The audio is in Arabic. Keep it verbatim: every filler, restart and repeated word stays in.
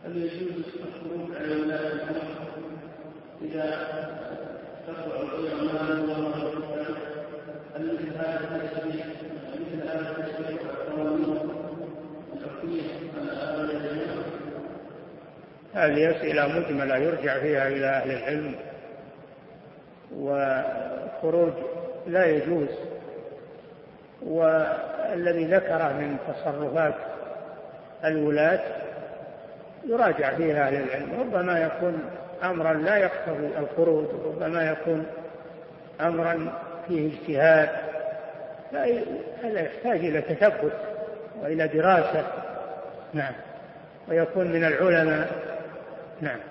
هل يجوز الخروج على ولاة الأمر إذا تقع العلماء والله هل مثل هذا التشريع مثل هذا التشريع والقوانين الحكمية على هذا الجميع؟ هذه أسئلة مجملة يرجع فيها إلى أهل العلم، والخروج لا يجوز، والذي ذكره من تصرفات الولاة يراجع فيها أهل العلم، ربما يكون أمرا لا يقتضي الخروج، ربما يكون أمرا فيه اجتهاد، هذا يحتاج إلى تثبت وإلى دراسة، نعم، ويكون من العلماء، نعم.